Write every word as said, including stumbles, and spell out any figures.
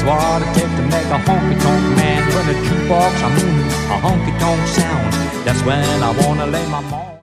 That's what it takes to make a honky-tonk man. When the jukebox I'm moving, a honky-tonk sound. That's when I wanna lay my mom.